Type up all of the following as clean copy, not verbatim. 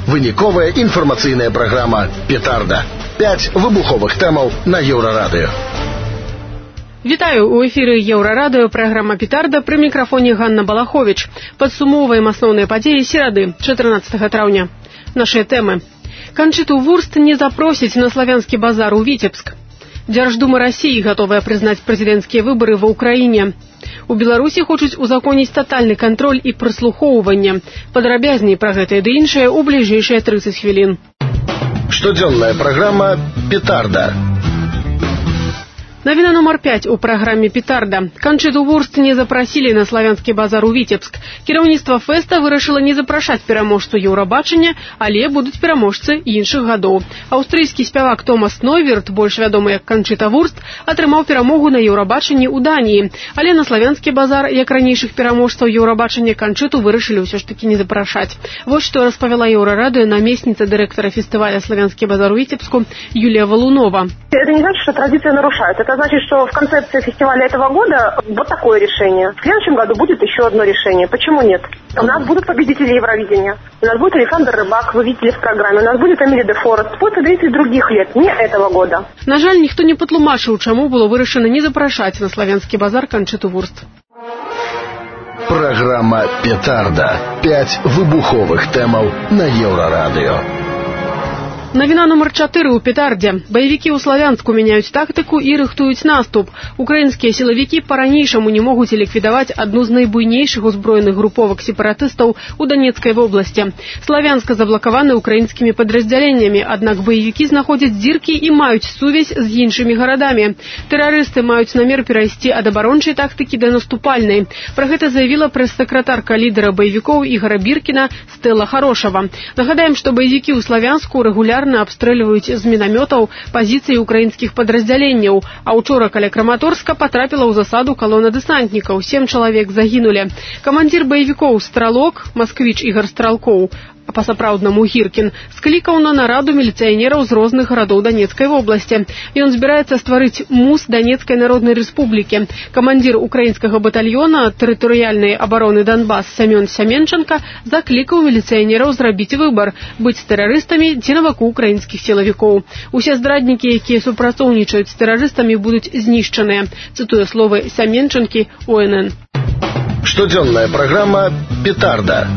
Выніковая інфармацыйная праграма «Петарда». 5 выбуховых тэмаў на Еўрарадыё. Вітаю, у эфіры Еўрарадыё, праграма «Петарда», пры мікрафоне Ганна Балахович. Падсумоўваем асноўныя падзеі серады, 14 траўня. Нашыя тэмы. Канчыту Вурст не запросіць на славянскі базар у Віцебск. Дзярждума России готовая признать президентские выборы в Украине. У Беларусі хочуць узаконіць тотальны контроль і праслухоўванне. Падрабязней пра гэта ды іншае ў бліжэйшыя 30 хвілін. Штодзённая праграма «Петарда». Навіна нумар 5 у праграме «Петарда». Канчыту Вурст не запрасілі на славянскі базар у Віцебск. Кіраўніцтва фэста вырашыла не запрашаць пераможцу Еўрабачання, але будуць пераможцы іншых гадоў. Аўстрыйскі спявак Томас Нойверт, больш вядомы як Канчыта Вурст, атрымаў перамогу на Еўрабачанні ў Даніі. Але на славянскі базар, як ранейшых пераможцаў Еўрабачання, Канчыту вырашылі ўсё ж такі не запрашаць. Вось што распавяла Еўрарадыё намесніца дырэктара фестываля «Славянскі базар» у Витебску Юлия Валунова. Это не значит, что традиции нарушают. Это значит, что в концепции фестиваля этого года вот такое решение. В следующем году будет еще одно решение. Почему нет? У нас будут победители Евровидения. У нас будет Александр Рыбак, вы видели в программе. У нас будет Эмили де Форест. Будут победители других лет, не этого года. На жаль, ніхто не патлумачыў, чаму было вырашана не запрашаць на славянскі базар Канчыту Вурст. Программа «Петарда». 5 выбуховых тэмаў на Еўрарадыё. Навіна нумар 4 у «Петардзе». Баевікі ў Славянску мяняюць тактыку і рыхтуюць наступ. Украінскія сілавікі па-ранейшаму не могуць ліквідаваць адну з найбуйнейшых узброеных груповак сепаратыстаў у Донецкай вобласці. Славянска заблакаваны украінскімі падраздзяленнямі, аднак баевікі знаходзяць дзіркі і маюць сувязь з іншымі гарадамі. Тэрарысты маюць намер перайсці ад абарончай тактыкі да наступальнай. Пра гэта заявіла прэс-сакратарка лідара баевікоў Ігара Біркіна Стэла Харошава. Нагадаем, што баевікі ў Славянску рэгулярна абстрэльваюць з мінамётаў пазіцыі украінскіх падраздзяленняў, а ўчора каля Краматорска патрапіла ў засаду калона дэсантнікаў. 7 чалавек загінулі. Камандзір баевікоў Стралок, масквіч Ігар Стралкоў, а па-сапраўднаму Гіркін, склікаў на нараду міліцыянераў з розных гарадоў Донецкай вобласці. Ён збіраецца стварыць МУС Донецкай Народнай Рэспублікі. Камандзір украінскага батальёна тэрытарыяльнай абароны Донбас Сямён Сяменчанка заклікаў міліцыянераў зрабіць выбар – быць з тэрарыстамі ці на баку украінскіх сілавікоў. Усе здраднікі, якія супрацоўнічаюць з тэрарыстамі, будуць знішчаныя. Цытуе словы Сяменчанкі ОНН. Штодзённая праграма «Петарда».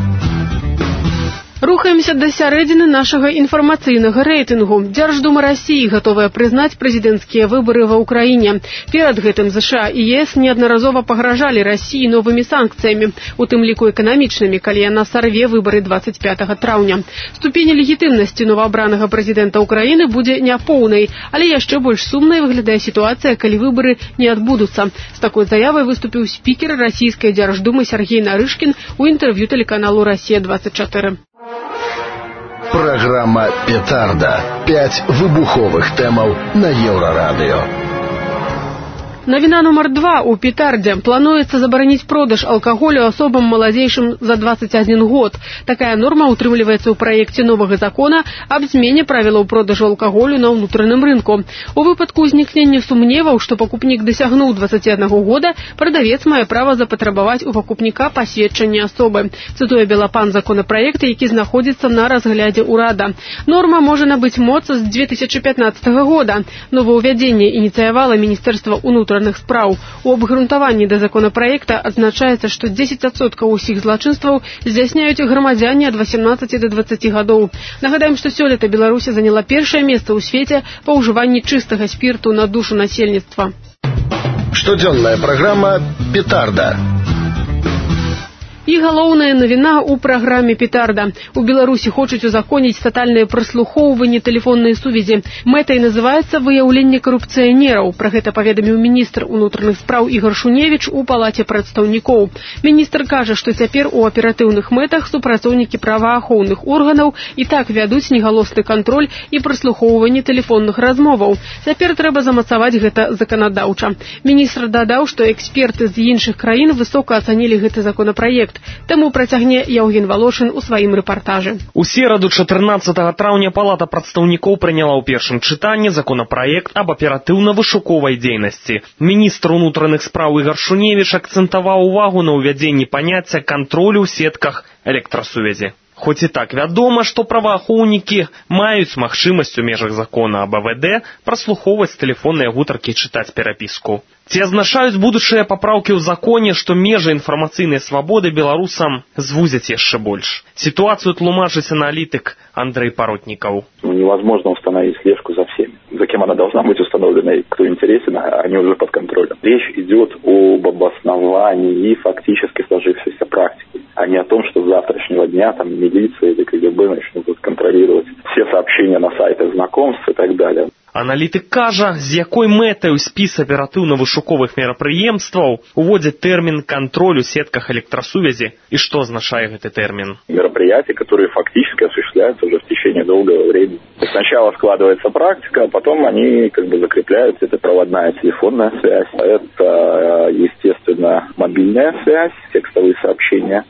Рухаемся да сярэдзіны нашага інфармацыйнага рэйтынгу. Дзярждума России готовая прызнаць прэзідэнцкія выбары ва ўкраіне. Перад гэтым ЗША і ЕС неаднаразова пагражалі России новымі санкцыямі, у тым ліку эканамічнымі, калі яна сарве выбары 25 траўня. Ступень легітымнасці новаабранага прэзідэнта Украіны будзе няпоўнай, але яшчэ больш сумнай выглядае сітуацыя, калі выбары не адбудуцца. З такой заявай выступіў спікер расійскай дзярждумы Сергей Нарышкін у інтэрв'ю тэлеканалу «Россия-24». Программа «Петарда». 5 выбуховых тэмаў на Еўрарадыё. Навіна нумар 2 у «Петардзе». Плануецца забараніць продаж алкаголю асобам маладзейшым за 21 год. Такая норма утрымліваецца ў праекце новага закона аб змене правілаў продажу алкаголю на ўнутраным рынку. У выпадку ўзнікнення сумневаў, што пакупнік дасягнуў 21 года, прадавец мае права запатрабаваць у пакупніка пасведчанне асобы. Цытуе Белапан законапраекта, які знаходзіцца на разглядзе ўрада. Норма можа набыць моц з 2015 года. Новаўвядзенне ініцыявала Міністэрства ўнутраных спраў. У абгрунтаванні да законапраекта адзначаецца, што 10% усіх злачынстваў здзяйсняюць грамадзяне ад 18 до 20 гадоў. Нагадаем, што сёлета Беларусь заняла першае месца ў свеце па ўжыванні чыстага спірту на душу насельніцтва. Штодзённая праграма «Петарда». І галоўная навіна ў праграме «Петарда». У Беларусі хочуць узаконіць татальнае праслухоўванне тэлефоннай сувязі. Мэтай называецца выяўленне карупцыянераў. Пра гэта паведаміў міністр унутраных спраў Ігар Шуневіч у палаце прадстаўнікоў. Міністр кажа, што цяпер у аператыўных мэтах супрацоўнікі праваахоўных органаў і так вядуць негалосны кантроль і праслухоўванне тэлефонных размоваў. Цяпер трэба замацаваць гэта заканадаўча. Міністр дадаў, што эксперты з іншых краін высока ацанілі гэты законапраект. Таму працягне Яўген Валошын у сваім рэпартажы. У сераду 14 траўня Палата прадстаўнікоў прыняла ў першым чытанні законапраект аб аператыўна-вышуковай дзейнасці. Міністр унутраных спраў Ігар Шуневіч акцэнтаваў увагу на ўвядзенні паняцця кантролю ў сетках электрасувязі. Хоць і так вядома, што праваахоўнікі маюць магчымасць у межах закона аб АВД праслухоўваць тэлефонныя гутаркі і чытаць перапіску. Ці азначаюць будучыя папраўкі ў законе, што межы інфармацыйнай свабоды беларусам звузяць яшчэ больш? Ситуацию тлумачыць аналитик Андрей Поротников. Невозможно установить слежку за всеми. За кем она должна быть установлена и кто интересен, они уже под контролем. Речь идет об обосновании фактически сложившейся практики, а не о том, что с завтрашнего дня там милиция или КГБ начнут контролировать все сообщения на сайтах знакомств и так далее. Аналітык кажа, з якой мэтай у спіс аператыўна-вышуковых мерапрыемстваў уводзяць тэрмін «контроль» у сетках электросувязи и что означает этот термин. Мероприятия, которые фактически осуществляются уже в течение долгого времени. Сначала складывается практика, а потом они закрепляются. Это проводная телефонная связь, это, естественно, мобильная связь, текстовые сообщения.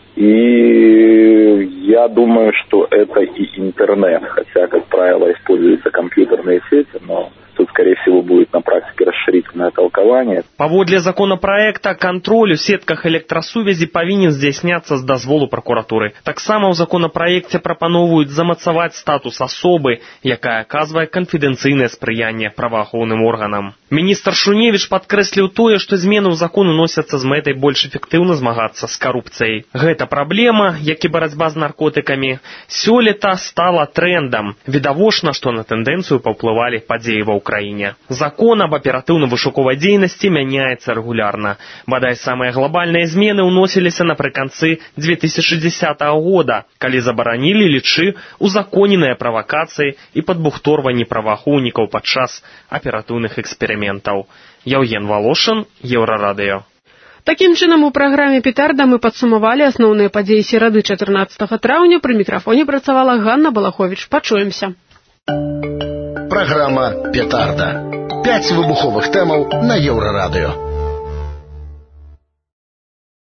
И я думаю, что это и интернет, хотя, как правило, используются компьютерные сети, но тут, скорее всего, будет на практике расширительное толкование. Паводле законопроекта контроль у сетках электросувязі павінен здзяйсняцца з дазволу прокуратуры. Таксама ў законопроекце прапановваюць замацаваць статус асобы, якая аказвае канфідэнцыйнае спрыянне праваахоўным органам. Міністр Шуневіч падкрэсліў тое, што змены ў закон уносяцца з мэтай больш эфектыўна змагацца з карупцыяй. Гэта праблема, як і барацьба з наркотыкамі, сёлета стала трендам. Відавочна, што на тэндэнцыю паўплывалі падзеі ва Украине. Закон об оперативно-вышуковой деятельности меняется регулярно. Бадай самые глобальные измены уносились напрыканцы 2010 года, калі забаранілі лічы узаконеныя правокации и подбухторванні праваахоўнікаў падчас оперативных экспериментов. Яўген Волошин, Еўрарадыё. Таким чынам, у праграме «Петарда» мы падсумавалі асноўныя падзеі серады 14 траўня. Пры мікрафоне працавала Ганна Балахович. Пачуемся. Программа «Петарда». 5 выбуховых тэмаў на Еўрарадыё.